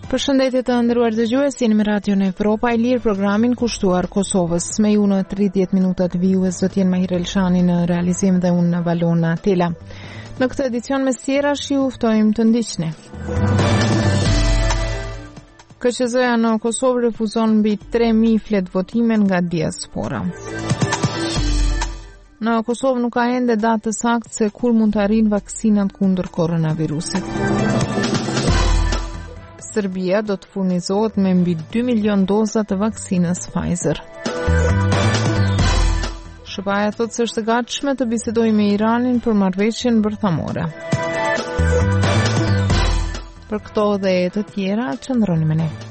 Përshëndetje të nderuar dëgjues, jeni me Radion Evropa e Lirë, programin kushtuar Kosovës. Me ju në 30 minutat vijues do t'jenë Mahir Elshani në realizim dhe unë në Valona Tela. Në këtë edicion me sjerash ju ftojmë të ndiqni. KQZ-ja në Kosovë refuzon mbi 3.000 flet votime nga diaspora. Në Kosovë nuk ka ende datë të saktë se kur mund të arrijnë vaksinat kundër koronavirusit. Serbia do të furnizohet me mbi 2 milion doza të vaksinës Pfizer. SHPA thotë se është e gatshme të bisedojë me Iranin për marrëveshjen bërthamore. Për këto dhe të tjera, qëndroni me ne.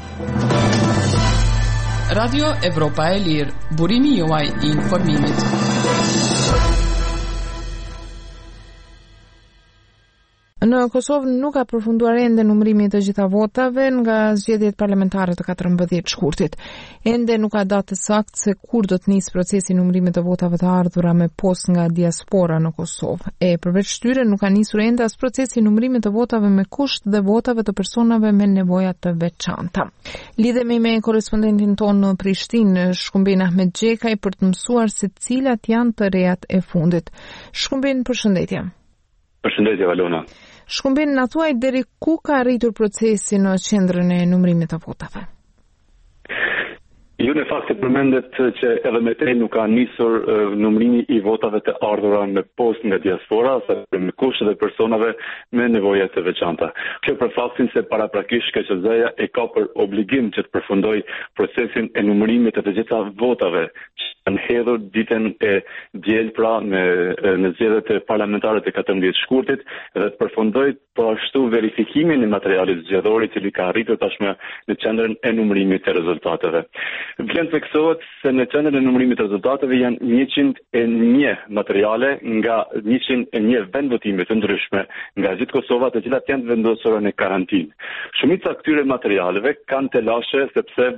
Radio Evropa e Lirë, burimi juaj i informimit. Në Kosovë nuk ka përfunduar ende numërimi të gjitha votave nga zgjedhjet parlamentare të 14 shkurtit. Ende nuk ka datë saktë se kur do të nisë procesi numërimit të votave të ardhura me post nga diaspora në Kosovë. Përveç këtyre nuk ka nisur ende as procesi numërimit të votave me kusht dhe votave të personave me nevoja të veçanta. Lidhemi me korrespondentin tonë në Prishtinë, Shkumbin Ahmet Xhekaj, për të mësuar se cilat janë të rejat e fundit. Shkumbin, përshëndetje. Përshëndetje, Valona. Shkumbin, na thuaj deri ku ka arritur procesi në qendrën e numërimit të votave? Ju në fakt e përmendet që edhe me te nuk ka nisur numërimi i votave të ardhura me post nga diaspora, ose me kusht dhe personave me nevoja të veçanta. Kjo për faktin se paraprakisht KQZ-ja e ka për obligim që të përfundoj procesin e numërimit të gjitha votave që kanë hedhur ditën e diel pra në zgjedhjet parlamentare të 14 shkurtit dhe të përfundoj po ashtu verifikimin e materialit zgjedhor i cili ka arritur tashmë në qendrën e numërimit të rezultateve. Vlen të theksohet se në qendrën e numërimit të rezultateve janë 101 materiale nga 101 vendvotime të ndryshme nga gjithë Kosova, të cilat janë vendosura në karantinë. Shumica këtyre materialeve kanë telashe sepse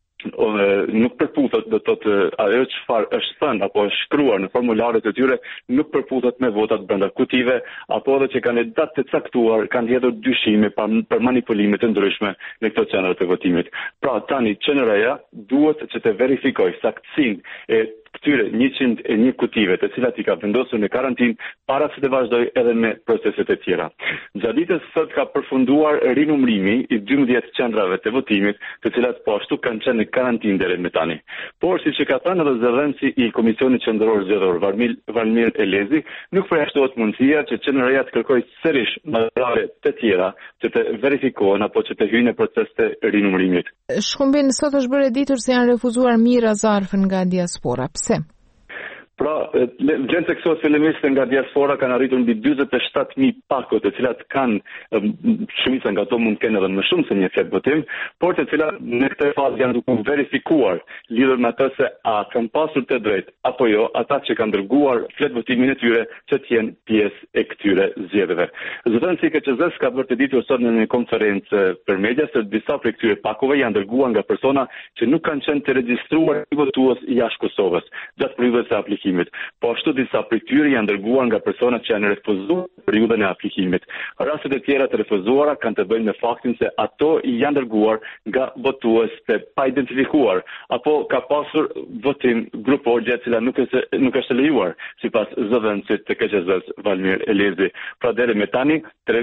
nuk përputhet, do të thotë ajo çfarë është thënë apo është shkruar në formularet e tyre nuk përputhet me votat brenda kutive, apo edhe që kandidatët të caktuar kanë hedhur dyshime për manipulime të ndryshme në këto qendra të votimit. Pra tani qeneria duhet që të verifikojë saktësinë e këtyre 101 kutive të cilat i ka vendosur në karantinë para se të vazhdojë edhe me proceset e tjera. Gjatë ditës sot ka përfunduar rinumërimi i 12 qendrave të votimit, të cilat po ashtu kanë qenë në karantinë deri më tani. Por siç e ka thënë edhe zëdhënësi i Komisionit Qendror Zgjedhor Valmir Elezi, nuk përjashtohet mundësia që qeneria të kërkojë sërish materiale të tjera që të verifikohen apo që të hyjnë në proces të rinumërimit. Shkumbin, sot është bërë e ditur se janë refuzuar mijëra zarfën nga diaspora. Pse? Pra, vlen të theksohet fillimisht nga diaspora kanë arritur mbi 47.000 pako, të cilat kanë shumica nga ato mund të kenë edhe më shumë se një flet votim, por të cilat në këtë fazë janë duke verifikuar lidhur me atë se a kanë pasur të drejtë apo jo ata që kanë dërguar flet votimin e tyre që të jenë pjesë e këtyre zgjedhjeve. Zëdhënësi KQZ ka bërë të ditur sot në një konferencë për media se disa prej këtyre pakove janë dërguar nga persona që nuk kanë qenë të regjistruar votues jashtë Kosovës gjatë periudhës së aplikimit. Po ashtu disa prej tyre janë dërguar nga persona që janë refuzuar periudhën e aplikimit. Rastet e tjera të refuzuara kanë të bëjnë me faktin se ato janë dërguar nga votues të pa identifikuar apo ka pasur votim grupor e cila nuk është lejuar sipas zëdhënësit të KQZ-s Valmir Elezi. Pra deri me tani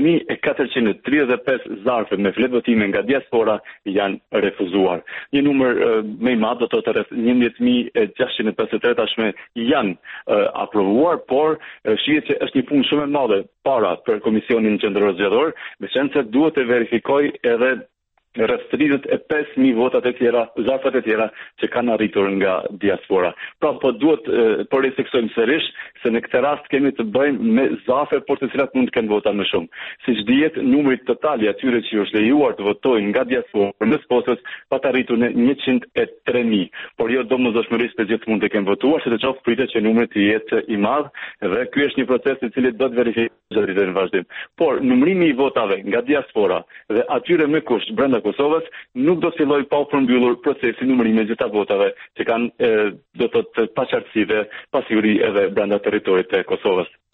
3.435 zarfe me flet votime nga diaspora janë refuzuar. Një numër më i madh, do të thotë rreth 11.653 tashmë janë aprovuar, por shihet që është një punë shumë e madhe para për Komisionin Qendror Zgjedhor, meqense duhet të verifikojë edhe rreth 35.000 votat e tjera, zarfat e tjera që kanë arritur nga diaspora. Pra po duhet po ritheksojmë sërish se në këtë rast kemi të bëjmë me zarfe por të cilat mund të kenë vota më shumë. Siç dihet, numri total i atyre që është lejuar të votojnë nga diaspora përmes postës pa të arritur në 103.000. Por jo domosdoshmërisht të gjithë mund të kenë votuar, se të qoftë pritet që numri të jetë i madh dhe ky është një proces i cili do të verifikohet gjatë ditës në vazhdim. Por numrimi i votave nga diaspora dhe atyre me kusht brenda Kosovës nuk do të fillojë pa u përmbyllur procesi numërimit të gjitha votave që kanë do të thotë paqartësi dhe pasiguri edhe brenda territorit të Kosovës.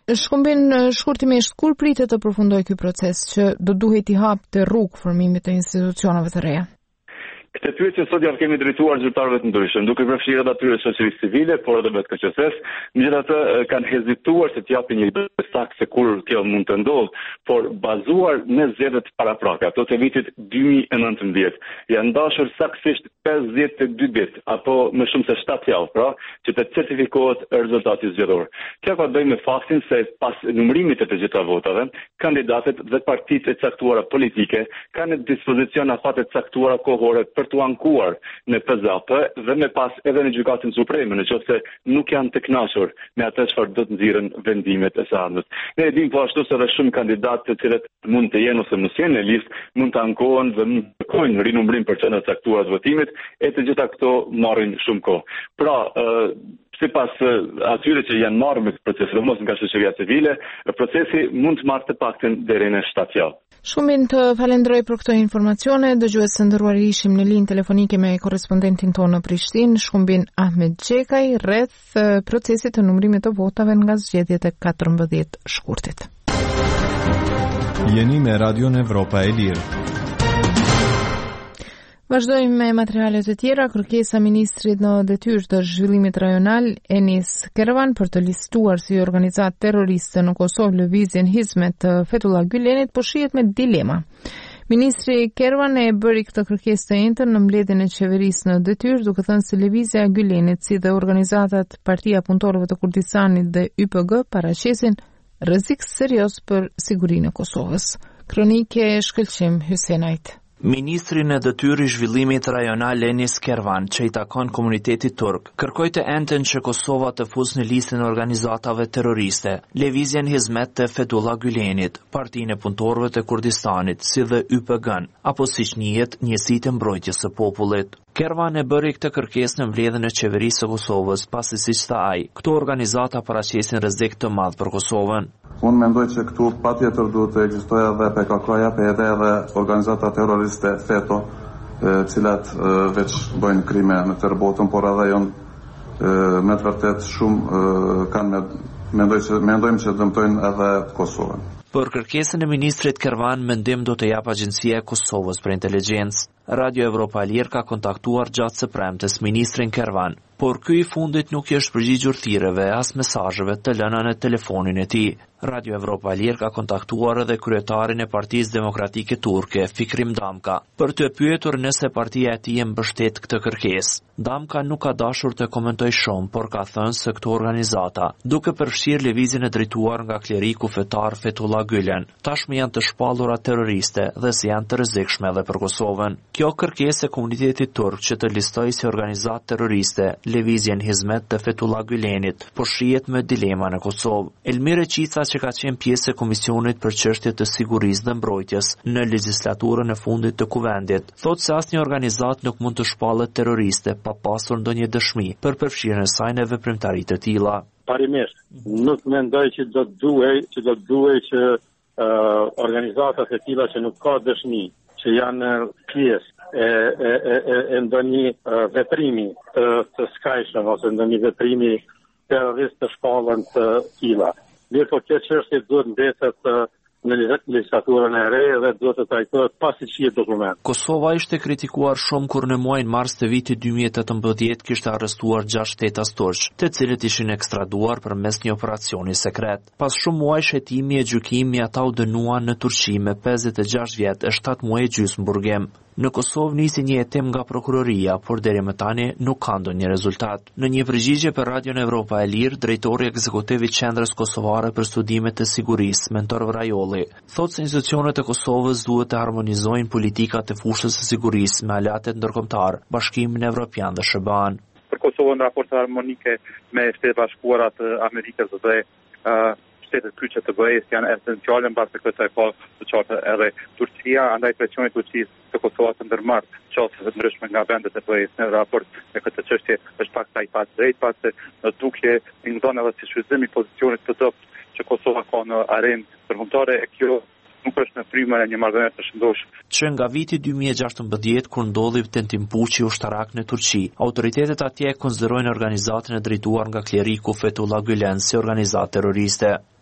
Shkumbin, shkurtimisht, kur pritet të përfundoj ky proces që do duhet i hapte rrugë formimit të institucioneve të reja? Këtë pyetje sot ja kemi drejtuar zyrtarëve të ndryshëm, duke përfshirë edhe atyre shoqërisë civile, por edhe vetë KQS-s. Megjithatë kanë hezituar se të japin një sakt se kur kjo mund të ndodhë, por bazuar në zgjedhjet paraprake, ato të vitit 2019, janë dashur saktësisht 52 ditë apo më shumë se 7 javë, pra, që të certifikohet rezultati zgjedhor. Kjo ka të bëjë me faktin se pas numërimit të gjitha votave, kandidatët dhe partitë e caktuara politike kanë në dispozicion afate caktuara kohore për të ankuar në PZP dhe me pas edhe në gjykatën supreme, nëse nuk janë të kënaqur me atë çfarë do të nxirren vendimet e së ardhmes. Ne e dimë po ashtu se edhe shumë kandidatë të cilët mund të jenë ose mos jenë në listë mund të ankohen dhe mund të kërkojnë rinumërim për çështën e caktuar të votimit, e të gjitha këto marrin shumë kohë. Pra, sipas atyre që janë marrë me procesin, domos nga shoqëria civile, procesi mund të marrë të paktën deri në 7 javë. Shumin të falenderoj për këto informacione, dëgjues të nderuar, ishim në linjë telefonike me korrespondentin tonë në Prishtinë, Shkumbin Ahmet Xhekaj, rreth procesit të numërimit të votave nga zgjedhjet e 14 shkurtit. Jeni me Radion Evropa e Lirë. Vazhdojmë me materialet e tjera. Kërkesa ministrit në detyrë të zhvillimit rajonal Enis Kervan për të listuar si organizatë terroriste në Kosovë lëvizjen Hizmet të Fethullah Gülenit po shihet me dilema. Ministri Kervan e bëri këtë kërkesë të njëjtën në mbledhjen e qeverisë në detyrë, duke thënë se lëvizja e Gülenit si dhe organizatat Partia Punëtorëve të Kurdistanit dhe YPG paraqesin rrezik serioz për sigurinë e Kosovës. Kronike e shkëlqim Hysenajt. Ministri në detyrë i zhvillimit rajonal Enis Kervan, që i takon komunitetit turk, kërkoi të enten që Kosova të fusë në listën e organizatave terroriste, lëvizjen Hizmet të Fethullah Gülenit, Partinë e Punëtorëve të Kurdistanit, si dhe YPG-n, apo siç njihet Njësitë e Mbrojtjes së Popullit. Kervan e bëri këtë kërkesë në mbledhjen e qeverisë së Kosovës, pasi siç tha ai, këto organizata paraqesin rrezik të madh për Kosovën. Unë mendoj që këtu patjetër duhet të ekzistojë edhe PKK-ja, edhe organizata terroriste FETO, cilat veç bëjnë krime në tërë botën, por edhe janë me të vërtet shumë kanë mendojmë që dëmtojnë edhe Kosovën. Për kërkesën e ministrit Kervan, mendim do të jap Agjencia e Kosovës për Inteligjencë. Radio Evropa e Lirë ka kontaktuar gjatë së premtes ministrin Kervan, por ky i fundit nuk i është përgjigjur thirrjeve as mesazheve të lëna në telefonin e tij. Radio Evropa e Lirë ka kontaktuar edhe kryetarin e Partisë Demokratike Turke, Fikrim Damka, për të pyetur nëse partia e tij e mbështet këtë kërkesë. Damka nuk ka dashur të komentojë shumë, por ka thënë se këto organizata, duke përfshirë lëvizjen e drejtuar nga kleriku fetar Fethullah Gülen, tashmë janë të shpallura terroriste dhe se janë të rrezikshme edhe për Kosovën. Kjo kërkesë e komunitetit turk që të listojë si organizatë terroriste lëvizjen Hizmet të Fethullah Gülenit, po shihet me dilema në Kosovë. Elmir Reqica, që ka qenë pjesë e Komisionit për çështjet të sigurisë dhe mbrojtjes në legjislaturën e fundit të kuvendit, thotë se asnjë organizatë nuk mund të shpallet terroriste pa pasur ndonjë dëshmi për përfshirjen e saj në veprimtari të tilla. Parimisht, nuk mendoj që do të duhej që organizatat e tilla që nuk ka dëshmi, që janë pjesë e ndonjë veprimi të skajshëm ose ndonjë veprimi terrorist të shpallën të tilla. Mirë, po kjo çështje duhet mbetet në legjislaturën e re dhe duhet të trajtohet pasi shihet dokument. Kosova ishte kritikuar shumë kur në muajin mars të vitit 2018 kishte arrestuar 6 shtetas turq, të cilët ishin ekstraduar përmes një operacioni sekret. Pas shumë muajsh hetimi e gjykimi, ata u dënuan në Turqi me 56 vjet e 7 muaj gjysmë burgim. Në Kosovë nisi një hetim nga prokuroria, por deri më tani nuk ka ndonjë rezultat. Në një përgjigje për Radion Evropa e Lirë, drejtori ekzekutiv i Qendrës Kosovare për Studimet të Sigurisë, Mentor Vrajolli, thotë se institucionet e Kosovës duhet të harmonizojnë politikat e fushës së sigurisë me aleatet ndërkombëtar, Bashkimin Evropian dhe SBA-n. Për Kosovën raporte harmonike me Shtetet Bashkuara të Amerikës dhe shtetet kyçe të BE-s janë esenciale mbas kësaj të qartë edhe Turqia, andaj presioni i Turqisë të Kosovës të ndërmarrë çështje të ndryshme nga vendet e BE-s në raport me këtë çështje është pak sa i pas drejt, pasi në duke ndonë edhe si shfrytëzim i pozicionit të dobët që Kosova ka në arenë ndërkombëtare, e kjo nuk është në frymën e një marrëdhënie të shëndoshme. Që nga viti 2016 kur ndodhi tentim puçi ushtarak në Turqi, autoritetet atje konsiderojnë organizatën e drejtuar nga kleriku Fethullah Gülen si organizatë terroriste.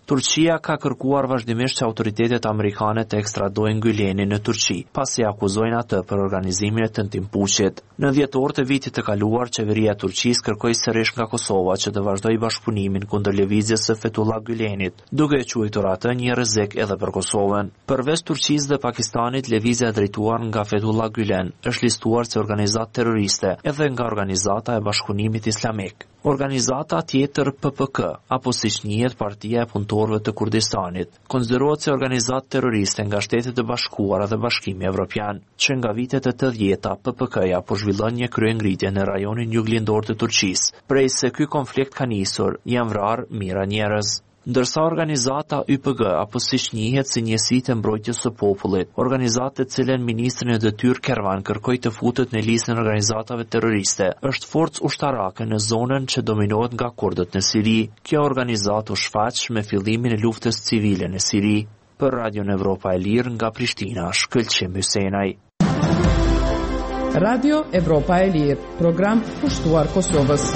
Turqia ka kërkuar vazhdimisht që autoritetet amerikane të ekstradojnë Gülenin në Turqi, pasi akuzojnë atë për organizimin e tentimpuqjet. Në dhjetor të vitit të kaluar, qeveria e Turqisë kërkoi sërish nga Kosova që të vazhdojë bashkëpunimin kundër lëvizjes së Fethullah Gülenit, duke e quajtur atë një rrezik edhe për Kosovën. Përveç Turqisë dhe Pakistanit, lëvizja e drejtuar nga Fethullah Gülen është listuar si organizatë terroriste edhe nga Organizata e Bashkëpunimit Islamik. Organizata tjetër PPK, apo siç njihet Partia e Punëtorëve të Kurdistanit, konsiderohet si organizatë terroriste nga Shtetet e Bashkuara dhe Bashkimi Evropian, që nga vitet e 80-ta PPK-ja po zhvillon një kryengritje në rajonin juglindor të Turqisë, prej se ky konflikt ka nisur, janë vrarë mijëra njerëz. Ndërsa organizata YPG, apo siç njihet si Njësitë e Mbrojtjes së Popullit, organizatë e cilën ministri në detyrë Kervan kërkoi të futet në listën e organizatave terroriste, është forcë ushtarake në zonën që dominohet nga kurdët në Siri. Kjo organizatë u shfaq me fillimin e luftës civile në Siri. Për Radion Evropa e Lirë nga Prishtina, Shkëlqim Hysenaj. Radio Evropa e Lirë, program kushtuar Kosovës.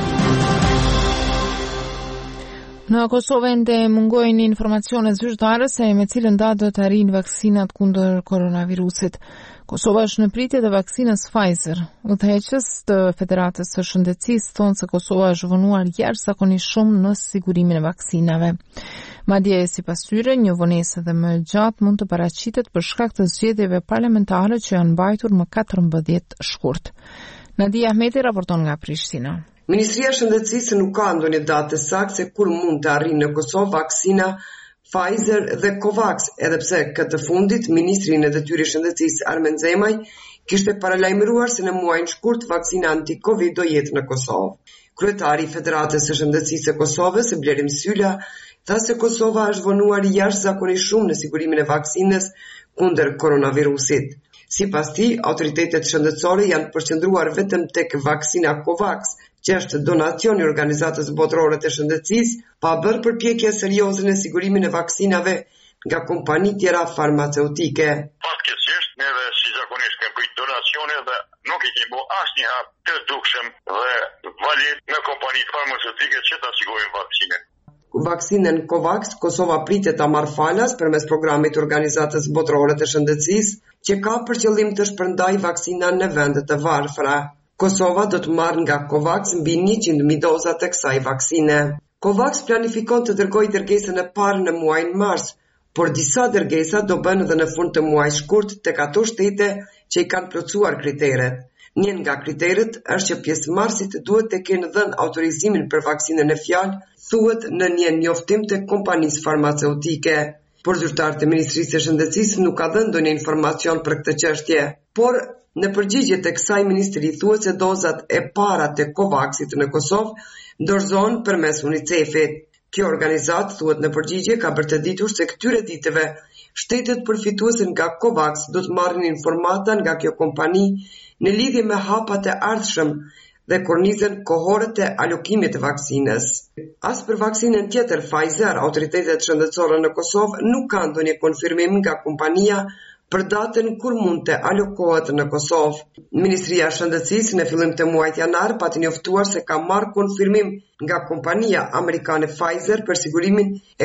Në Kosovë ende mungojnë informacione zyrtare se me cilën datë do të arrijnë vaksinat kundër koronavirusit. Kosova është në pritje të vaksinës Pfizer. Udhëheqës të Federatës së Shëndetësisë thonë se Kosova është vonuar jashtëzakonisht shumë në sigurimin e vaksinave. Madje sipas tyre, një vonesë edhe më gjatë mund të paraqitet për shkak të zgjedhjeve parlamentare që janë mbajtur më 14 shkurt. Nadia Ahmeti raporton nga Prishtina. Ministria e Shëndetësisë nuk ka ndonjë datë saktë se kur mund të arrijë në Kosovë vaksina Pfizer dhe Covax, edhe pse këtë fundit ministri në detyrë shëndetësisë Armen Zemaj kishte paralajmëruar se në muajin shkurt vaksina anti-Covid do jetë në Kosovë. Kryetari i Federatës së Shëndetësisë së Kosovës, Blerim Sylla, tha se Kosova është vonuar jashtëzakonisht shumë në sigurimin e vaksinës kundër koronavirusit. Sipas tij, autoritetet shëndetësore janë përqendruar vetëm tek vaksina Covax, që është donacion i Organizatës Botërore të Shëndetësisë, pa bërë përpjekje serioze në sigurimin e vaksinave nga kompani tjera farmaceutike. Fatkeqësisht, neve si zakonisht kemi bëjt donacione dhe nuk i kemi bërë asnjëherë të dukshëm dhe valid në kompani farmaceutike që ta sigurojnë vaksinën. Vaksinën Covax, Kosova pritet ta marrë falas përmes programit Organizatës Botërore të Shëndetësisë, që ka për qëllim të shpërndajë vaksina në vende të varfra. Kosova do të marrë nga Covax mbi 100.000 doza të kësaj vaksine. Covax planifikon të dërgojë dërgesën e parë në muajin mars, por disa dërgesa do bëhen edhe në fund të muajit shkurt tek ato shtete që i kanë plotësuar kriteret. Një nga kriteret është që pjesëmarrësit duhet të kenë dhënë autorizimin për vaksinën e fjalë, thuhet në një njoftim të kompanisë farmaceutike. Por zyrtarët e Ministrisë së Shëndetësisë nuk ka dhënë ndonjë informacion për këtë çështje. Por në përgjigje të kësaj ministri thuhet se dozat e para të Covaxit në Kosovë dorëzohen përmes UNICEF-it. Kjo organizatë, thuhet në përgjigje, ka bërë të ditur se këtyre ditëve shtetet përfituese nga Covax do të marrin informata nga kjo kompani në lidhje me hapat e ardhshëm dhe kornizën kohore të alokimit të vaksinës. As për vaksinën tjetër Pfizer, autoritetet shëndetësore në Kosovë nuk kanë ndonjë konfirmim nga kompania për datën kur mund të alokohet në Kosovë. Ministria e Shëndetësisë në fillim të muajit janar pati njoftuar se ka marrë konfirmim nga kompania amerikane Pfizer për sigurimin e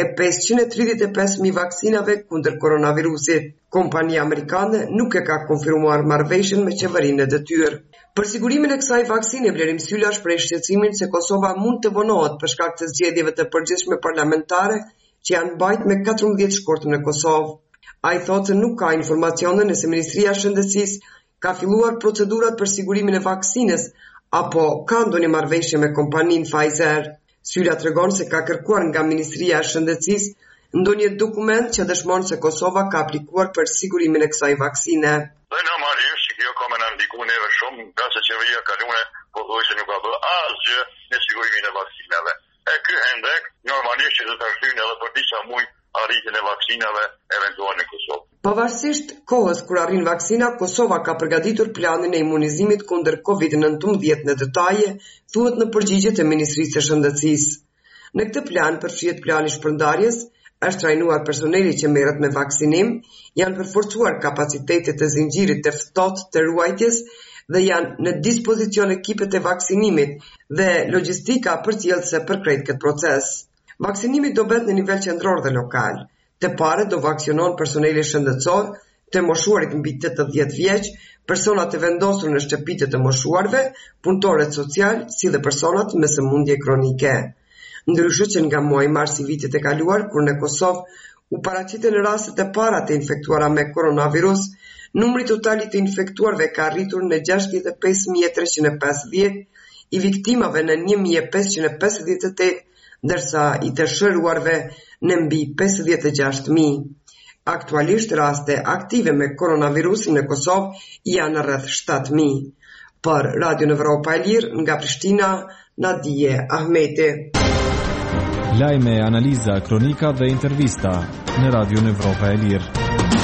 535.000 vaksinave kundër koronavirusit. Kompania amerikane nuk e ka konfirmuar marrëveshjen me qeverinë e detyrë. Për sigurimin e kësaj vaksine, Blerim Sylla shpreh shqetësimin se Kosova mund të vonohet për shkak të zgjedhjeve të përgjithshme parlamentare që janë mbajtur me 14 shkurt në Kosovë. Ai thotë se nuk ka informacione nëse Ministria e Shëndetësisë ka filluar procedurat për sigurimin e vaksinës apo ka ndonjë marrëveshje me kompaninë Pfizer. Sylla tregon se ka kërkuar nga Ministria e Shëndetësisë ndonjë dokument që dëshmon se Kosova ka aplikuar për sigurimin e kësaj vaksine. Dhe normalisht kjo ka më ndikuar neve shumë, nga se qeveria kaluar pothuajse nuk ka bërë asgjë në sigurimin e vaksinave. E ky hendek normalisht do të shtyjnë edhe për disa muaj arritjen e vaksinave eventuale në Kosovë. Pavarësisht kohës kur arrin vaksina, Kosova ka përgatitur planin e imunizimit kundër COVID-19 në detaje, thuhet në përgjigje të Ministrisë së Shëndetësisë. Në këtë plan përfshihet plani shpërndarjes, është trajnuar personeli që merret me vaksinim, janë përforcuar kapacitetet e zinxhirit të ftohtë të ruajtjes dhe janë në dispozicion ekipet e vaksinimit dhe logjistika përcjellëse për krejt këtë proces. Vaksinimi do bëhet në nivel qendror dhe lokal. Të pare do vaksionon personeli shëndetësor, të moshuarit mbi 80 vjeç, personat të vendosur në shtëpitë të moshuarve, punëtorët social, si dhe personat me sëmundje kronike. Ndryshe që nga muaji mars i vitit e kaluar, kur në Kosovë u paraqiten rastet e para të infektuara me koronavirus, numri total i të infektuarve ka arritur në 65.350, i viktimave në 1.558, ndërsa i të shëruarve në mbi 56.000. Aktualisht raste aktive me koronavirus në Kosovë janë rreth 7.000. Për Radio Evropa e Lirë nga Prishtina, Nadije Ahmeti. Lajme, analiza, kronika dhe intervista në Radio Evropa e Lirë.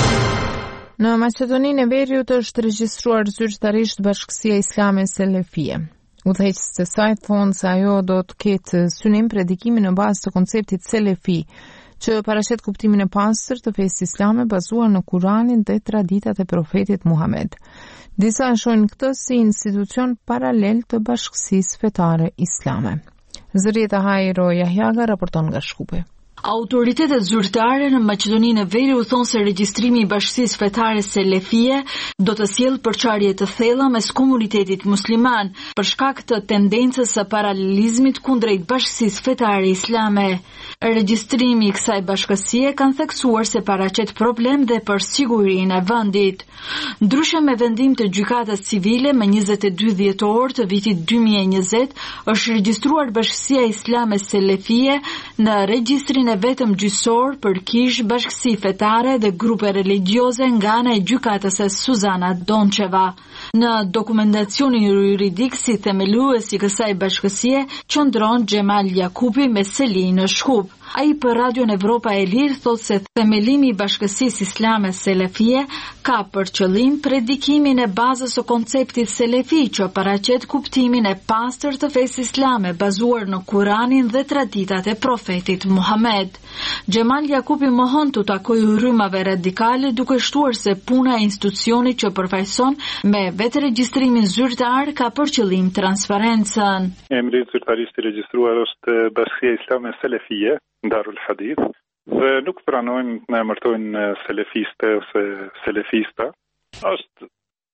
Në Maqedoninë e Veriut është regjistruar zyrtarisht Bashkësia Islame Selefie. Udhëheqësit e saj thonë se ajo do të ketë synim predikimin në bazë të konceptit Selefi, që paraqet kuptimin e pastër të fesë islame bazuar në Kuranin dhe traditat e profetit Muhammed. Disa shohin këtë si institucion paralel të Bashkësisë Fetare Islame. Zërieta Hajro Jahjaga raporton nga Shkupi. Autoritetet zyrtare në Maqedoninë e Veriut thonë se regjistrimi i Bashkësisë Fetare Selefie do të sjellë përçarje të thella mes komunitetit musliman për shkak të tendencës së paralelizmit kundrejt Bashkësisë Fetare Islame. Regjistrimi i kësaj bashkësie kanë theksuar se paraqet problem dhe për sigurinë e vendit. Ndryshe me vendim të gjykatës civile më 22 dhjetor të vitit 2020, është regjistruar Bashkësia Islame Selefie në regjistrin e vetëm gjyqësor për kish, bashkësi fetare dhe grupe religjioze nga ana e gjykatës së Suzana Doncheva. Në dokumentacionin juridik si themelues i kësaj bashkësie qëndron Xhemal Jakupi me seli në Shkup. Ai për Radio Evropa e Lirë thotë se themelimi i Bashkësisë Islame Selefie ka për qëllim predikimin e bazës së konceptit Selefi, që paraqet kuptimin e pastër të fesë islame bazuar në Kuranin dhe traditat e profetit Muhammed. Xhemal Jakupi mohon të takojë rrymave radikale, duke shtuar se puna e institucionit që përfaqëson me vetë regjistrimin zyrtar ka për qëllim transparencën. Emri zyrtarisht i regjistruar është Bashkia Islame Selefie, Darul Hadith, dhe nuk pranojmë të emërtojnë selefiste ose selefista. Është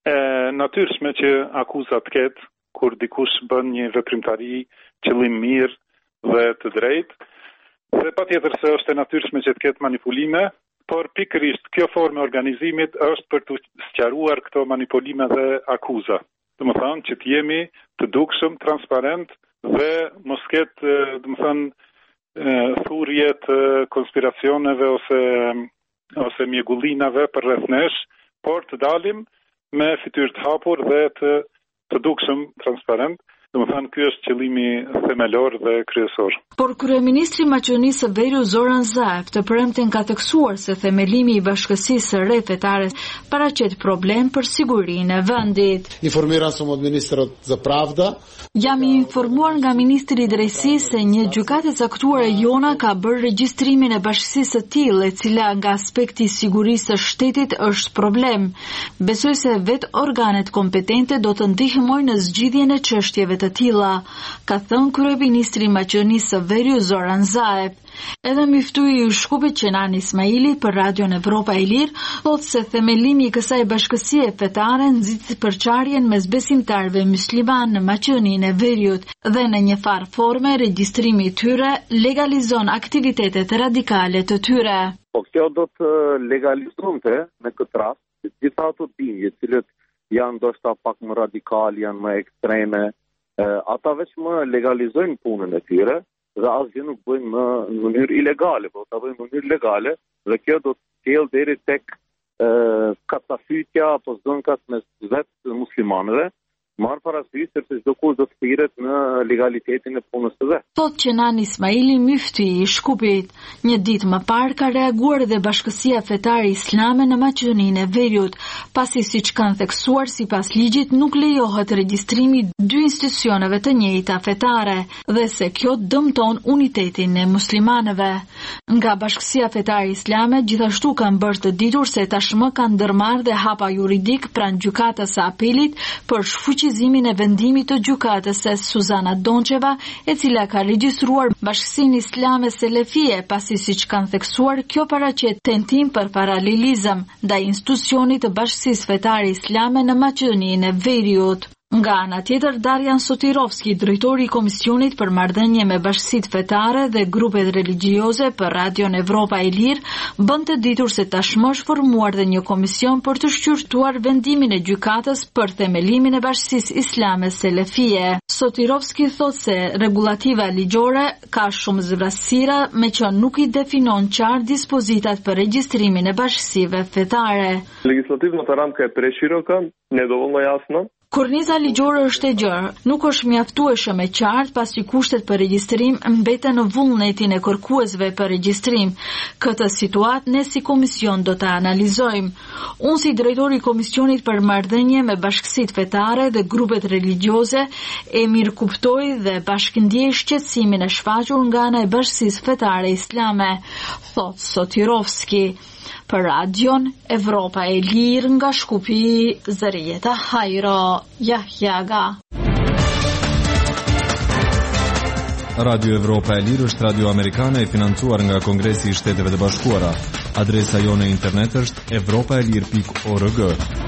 natyrshme që akuzat ketë kur dikush bën një veprimtari qëllim mirë dhe të drejtë, dhe patjetër se është e natyrshme që të ketë manipulime, por pikërisht kjo formë e organizimit është për të sqaruar këto manipulime dhe akuza. Domethënë që të jemi të dukshëm, transparent dhe mos ketë, domethënë, thurje të konspiracioneve ose mjegullinave për rreth nesh, por të dalim me fytyrë të hapur dhe të dukshëm transparent. Domethënë ky është qëllimi themelor dhe kryesor. Por kryeministri i Maqedonisë së Veriut Zoran Zaev të premten ka theksuar se themelimi i bashkësisë së re fetare paraqet problem për sigurinë e vendit. Informiran sam od ministra za pravda. Jam i informuar nga ministri i drejtësisë se një gjykatë e caktuar e Jona ka bërë regjistrimin e bashkësisë së tillë, e cila nga aspekti i sigurisë së shtetit është problem. Besoj se vetë organet kompetente do të ndihmojnë në zgjidhjen e çështjeve të tilla, ka thënë kryeministri i Maqedonisë së Veriut Zoran Zaev. Edhe miftuesi i Shkupit Kenan Ismaili për Radio Evropa e Lirë thotë se themelimi i kësaj bashkësie fetare nxit përçarjen mes besimtarëve musliman në Maqedoninë e Veriut dhe në një farë forme regjistrimi i tyre legalizon aktivitetet radikale të tyre. Po kjo do të legalizonte në këtë rast të gjitha ato bindje, të cilët janë ndoshta pak më radikale, janë më ekstreme, ata veç më legalizojnë punën e tyre dhe asgjë nuk bëjnë më në mënyrë ilegale, po ta bëjnë në mënyrë legale, dhe kjo do të sjellë deri tek katafytja apo zënkat mes vetë muslimanëve, marrë parasysh se çdo kush do të thirret në legalitetin e punës së vet. Thotë Kenan Ismaili, myftyi i Shkupit. Një ditë më parë ka reaguar edhe Bashkësia Fetare Islame në Maqedoninë e Veriut, pasi siç kanë theksuar sipas ligjit nuk lejohet regjistrimi dy institucioneve të njëjta fetare dhe se kjo dëmton unitetin e muslimanëve. Nga Bashkësia Fetare Islame gjithashtu kanë bërë të ditur se tashmë kanë ndërmarrë dhe hapa juridik pranë gjykatës së apelit për shfuqi fuqizimin e vendimit të gjykatës së Suzana Doncheva, e cila ka regjistruar Bashkësinë Islame Selefie, pasi siç kanë theksuar, kjo paraqet tentim për paralelizëm ndaj institucionit të Bashkisë Fetare Islame në Maqedoninë e Veriut. Nga ana tjetër, Darjan Sotirovski, drejtori i Komisionit për Marrëdhënie me Bashkësitë Fetare dhe Grupet Religjioze për Radion Evropa e Lirë, bën të ditur se tashmë është formuar dhe një komision për të shqyrtuar vendimin e gjykatës për themelimin e Bashkisë Islame Selefie. Sotirovski thot se rregullativa ligjore ka shumë zbrastësira, me që nuk i definon qartë dispozitat për regjistrimin e bashkësive fetare. Legislativna рамка е преширока, недоволно јасна. Korniza ligjore është e gjerë, nuk është mjaftueshëm e qartë pasi kushtet për regjistrim mbeten në vullnetin e kërkuesve për regjistrim. Këtë situatë ne si komision do ta analizojmë. Unë si drejtori i Komisionit për Marrëdhënie me Bashkësitë Fetare dhe Grupet Religjioze e mirëkuptoj dhe bashkëndjej shqetësimin e shfaqur nga ana e Bashkisë Fetare Islame, thot Sotirovski. Për Radion Evropa e Lirë nga Shkupi, Zërijeta Hajro, Jahjaga. Radio Evropa e Lirë është radio amerikane e financuar nga Kongresi i Shteteve të Bashkuara. Adresa jone e internet është evropaelir.org.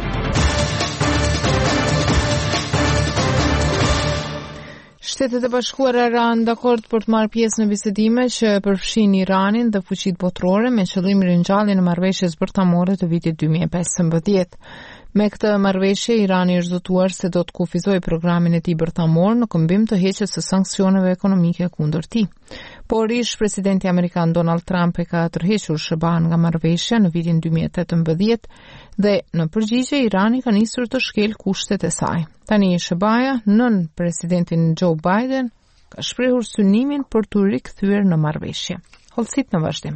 Shtetet e Bashkuara ranë dakord për të marrë pjesë në bisedime që përfshin Iranin dhe fuqitë botërore me qëllim ringjalljen e marrëveshjes bërtamore të vitit 2015. Me këtë marrëveshje, Irani është zotuar se do të kufizojë programin e tij bërtamor në këmbim të heqjes së sanksioneve ekonomike kundër tij. Por ish presidenti amerikan Donald Trump e ka tërhequr SBA-n nga marrëveshja në vitin 2018 dhe në përgjigje Irani ka nisur të shkel kushtet e saj. Tani SBA-ja nën presidentin Joe Biden ka shprehur synimin për të rikthyer në marrëveshje. Hollësit në vazhdim.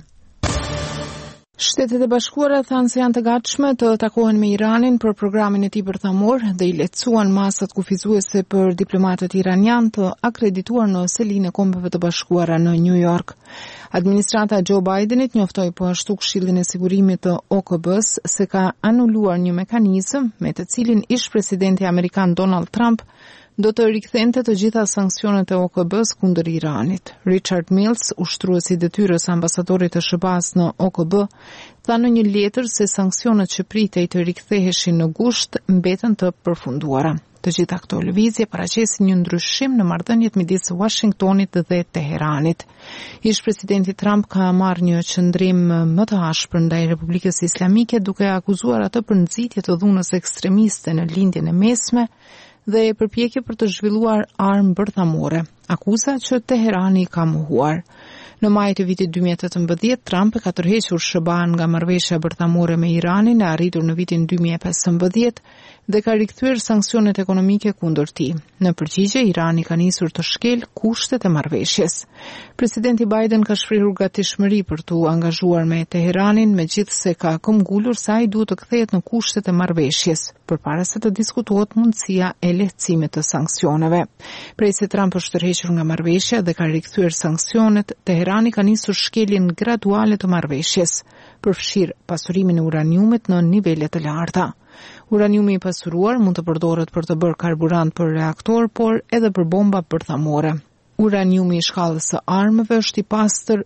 Shtetet e Bashkuara thanë se janë të gatshme të takohen me Iranin për programin e tij bërtamor dhe i lehtësuan masat kufizuese për diplomatët iranian të akredituar në selinë e Kombeve të Bashkuara në New York. Administrata Joe Bidenit njoftoi po ashtu Këshillin e Sigurimit të OKB-s se ka anuluar një mekanizëm me të cilin ish presidenti amerikan Donald Trump do të rikthente të gjitha sanksionet e OKB-s kundër Iranit. Richard Mills, ushtruesi i detyrës ambasadorit të SBA-s në OKB, tha në një letër se sanksionet që pritej të riktheheshin në gusht mbeten të përfunduara. Të gjitha këto lëvizje paraqesin një ndryshim në marrëdhëniet midis Washingtonit dhe Teheranit. Ish presidenti Trump ka marrë një qëndrim më të ashpër ndaj Republikës Islamike duke akuzuar atë për nxitje të dhunës ekstremiste në lindjen e mesme dhe e përpjekje për të zhvilluar armë bërthamore, akuza që Teherani ka mohuar. Në maj të vitit 2018, Trump e ka tërhequr SBA-n nga marrëveshja bërthamore me Iranin e arritur në vitin 2015 dhe ka rikthyer sanksionet ekonomike kundër tij. Në përgjigje, Irani ka nisur të shkel kushtet e marrëveshjes. Presidenti Biden ka shprehur gatishmëri për të angazhuar me Teheranin, megjithse ka këmbgulur se ai duhet të kthehet në kushtet e marrëveshjes, përpara se të diskutohet mundësia e lehtësimit të sanksioneve. Prej se Trump është tërhequr nga marrëveshja dhe ka rikthyer sanksionet, Teherani ka nisur shkeljen graduale të marrëveshjes, përfshir pasurimin e uraniumit në nivele të larta. Uraniumi i pasuruar mund të përdoret për të bërë karburant për reaktor, por edhe për bomba bërthamore. Uraniumi i shkallës së armëve është i pastër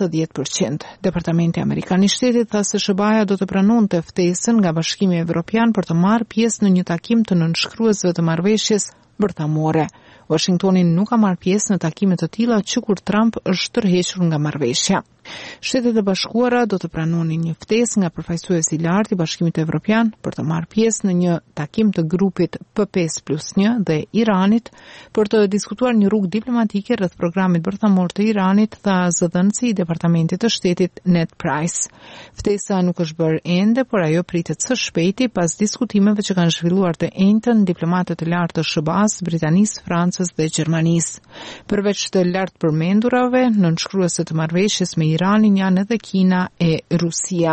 90%. Departamenti Amerikan i Shtetit tha se SBA-ja do të pranonte ftesën nga Bashkimi Evropian për të marrë pjesë në një takim të nënshkruesve të marrëveshjes bërthamore. Washingtoni nuk ka marrë pjesë në takime të tilla që kur Trump është tërhequr nga marrëveshja. Shtetet e Bashkuara do të pranonin një ftesë nga përfaqësuesi i lartë i Bashkimit Evropian për të marrë pjesë në një takim të grupit P5+1 dhe Iranit për të diskutuar një rrugë diplomatike rreth programit bërthamor të Iranit, tha zëdhënësi i Departamentit të Shtetit Ned Price. Ftesa nuk është bërë ende, por ajo pritet së shpejti pas diskutimeve që kanë zhvilluar të njëjtën diplomatët e lartë të SBA-s, Britanisë, Francës dhe Gjermanisë. Përveç të lartë përmendurave, nënshkruese të marrëveshjes me Iranin janë edhe Kina e Rusia.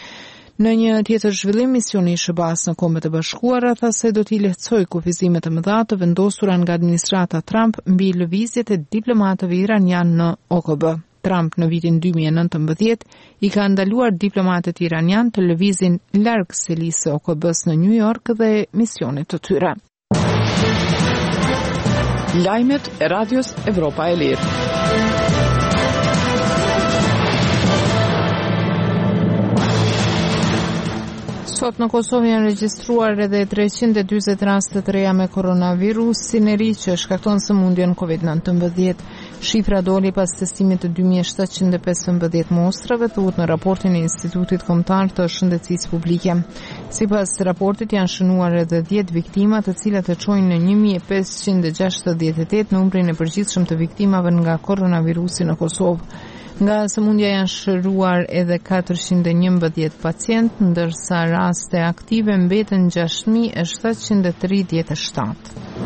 Në një tjetër zhvillim, misioni i SBA-s në Kombet e Bashkuara tha se do t'i lehtësojë kufizimet e mëdha të vendosura nga administrata Trump mbi lëvizjet e diplomatëve iranian në OKB. Trump në vitin 2019 i ka ndaluar diplomatët iranian të lëvizin larg selisë së OKB-s në New York dhe misionet të tyre. Lajmet e radios Evropa e Lirë. Sot në Kosovë janë regjistruar edhe 340 raste të reja me koronavirus, si në ri që shkakton sëmundjen COVID-19. Shifra doli pas testimit të 2715 mostrave, thuhet në raportin e Institutit Kombëtar të Shëndetësisë Publike. Sipas raportit janë shënuar edhe 10 viktima, të cilat e çojnë në 1568 numrin e përgjithshëm të viktimave nga koronavirusi në Kosovë. Nga sëmundja janë shëruar edhe 411 pacient, ndërsa raste aktive mbeten 6737.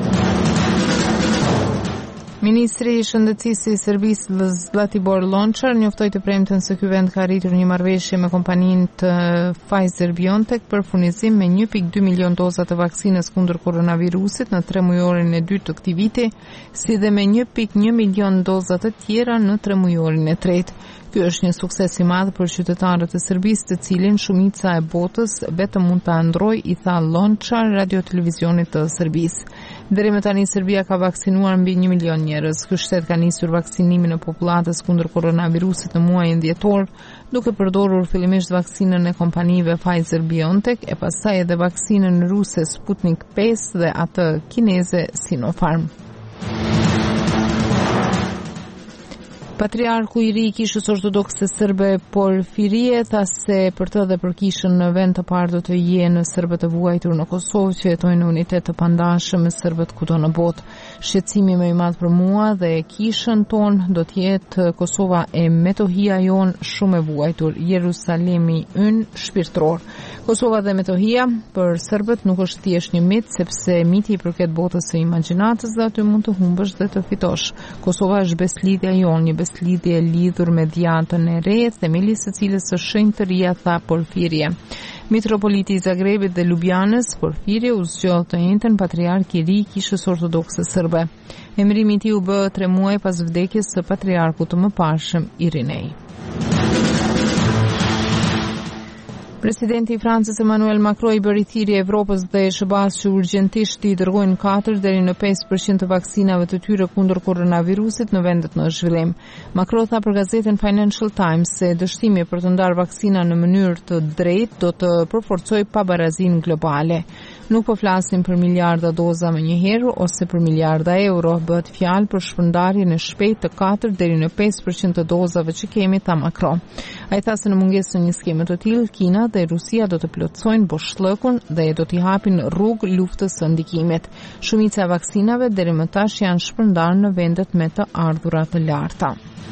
Ministri i Shëndetësisë i Serbisë Zlatibor Lončar njoftoi të premten se ky vend ka arritur një marrëveshje me kompaninë të Pfizer-BioNTech për furnizim me 1.2 milion doza të vaksinës kundër koronavirusit në 3 mujorin e dytë të këtij viti, si dhe me 1.1 milion doza të tjera në 3 mujorin e tretë. Ky është një sukses i madh për qytetarët e Serbisë, të cilin shumica e botës vetëm mund ta ndrojë, i tha Lončar radio-televizionit të Serbisë. Deri më tani Serbia ka vaksinuar mbi 1 milion njerëz. Ky shtet ka nisur vaksinimin e popullatës kundër koronavirusit në muajin dhjetor, duke përdorur fillimisht vaksinën e kompanive Pfizer-BioNTech e pastaj edhe vaksinën ruse Sputnik 5 dhe atë kineze Sinopharm. Patriarku i ri i Kishës Ortodokse Serbe Porfirie tha se për të dhe për Kishën në vend të parë do të jenë serbët e vuajtur në Kosovë që jetojnë në unitet të pandashëm me serbët kudo në botë. Shqetësimi më i madh për mua dhe Kishën tonë do të jetë Kosova e Metohia jon shumë e vuajtur, Jerusalemi ynë shpirtëror. Kosova dhe Metohia për serbët nuk është thjesht një mit, sepse miti i përket botës së imagjinatës dhe aty mund të humbësh dhe të fitosh. Kosova është beslidhja jon, një beslidhje lidhur me djatën e re, themeli së cilës së shenjtëria, tha Porfirie. Mitropoliti i Zagrebit dhe Ljubljanës, Porfirie, u zgjodh të njëjtën patriark i ri i Kishës Ortodokse Serbe. Emrimi i tij u bë 3 muaj pas vdekjes së patriarkut të mëparshëm Irinej. Presidenti i Francës Emmanuel Macron i bëri thirrje Evropës dhe SBA-s që urgjentisht i dërgojnë 4 deri në 5% të vaksinave të tyre kundër koronavirusit në vendet në zhvillim. Macron tha për gazetën Financial Times se dështimi për të ndarë vaksina në mënyrë të drejtë do të përforcojë pabarazinë globale. Nuk po flasim për miliarda doza më njëherë ose për miliarda euro, bëhet fjalë për shpërndarjen e shpejtë të 4 deri në 5% të dozave që kemi, tha Macron. Ai tha se në mungesë të një skeme të tillë, Kina dhe Rusia do të plotësojnë boshllëkun dhe do t'i hapin rrugë luftës së ndikimit. Shumica e vaksinave deri më tash janë shpërndarë në vendet me të ardhura të larta.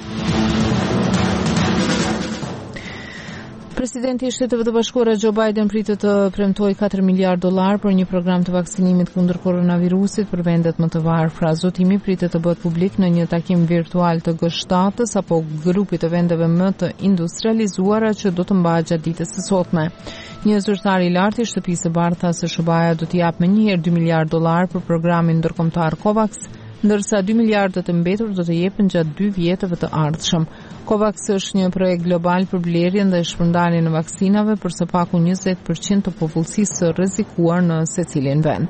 Presidenti i Shteteve të Bashkuara Joe Biden pritet të premtojë $4 miliardë për një program të vaksinimit kundër koronavirusit për vendet më të varfra. Zotimi pritet të bëhet publik në një takim virtual të G7-s apo grupit të vendeve më të industrializuara që do të mbahet gjatë ditës së sotme. Një zyrtar i lartë i Shtëpisë së Bardhë tha se SBA-ja do t'i japë menjëherë $2 miliardë për programin ndërkombëtar COVAX, ndërsa $2 miliardë të mbetur do të jepen gjatë 2 vjetëve të ardhshëm. COVAX është një projekt global për blerjen dhe shpërndarjen e vaksinave për së paku 20% të popullsisë së rrezikuar në secilin vend.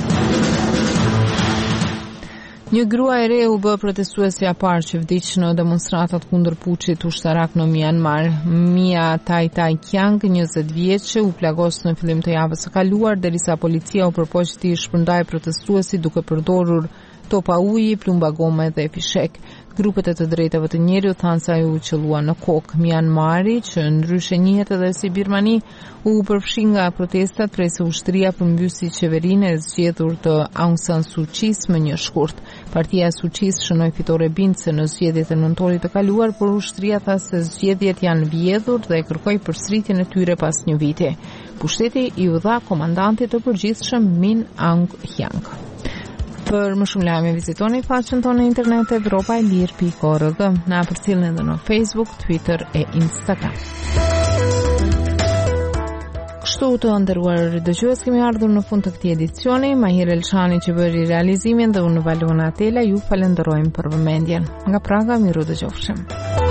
Një grua e re u bë protestuesja e parë që vdiq në demonstratat kundër puçit ushtarak në Myanmar. Mia Tai Tai Kiang, 20 vjeçe, u plagos në fillim të javës së kaluar derisa policia u përpoq të shpërndajë protestuesit duke përdorur topa uji, plumba gome dhe fishek. Grupet e të drejtave të njerëzit thanë se ajo u qellua në kokë. Myanmari, që ndryshe njihet edhe si Birmani, u përfshi nga protestat prej se ushtria përmbysi qeverinë e zgjedhur të Aung San Suu Kyi më një shkurt. Partia e Suu Kyi shënoi fitore bindëse në zgjedhjet e nëntorit të kaluar, por ushtria tha se zgjedhjet janë vjedhur dhe kërkoi përsëritjen e tyre pas një viti. Pushteti i u dha komandantit të përgjithshëm Min Aung Hlaing. Për më shumë lajme vizitoni faqen tonë në internet evropaelir.org. Na përcjellni edhe në Facebook, Twitter e Instagram. Kështu të nderuar dëgjues, kemi ardhur në fund të këtij edicioni. Mahir Elshani që bëri realizimin dhe unë Valona Atela ju falenderojmë për vëmendjen. Nga Praga, miru dëgjofshim.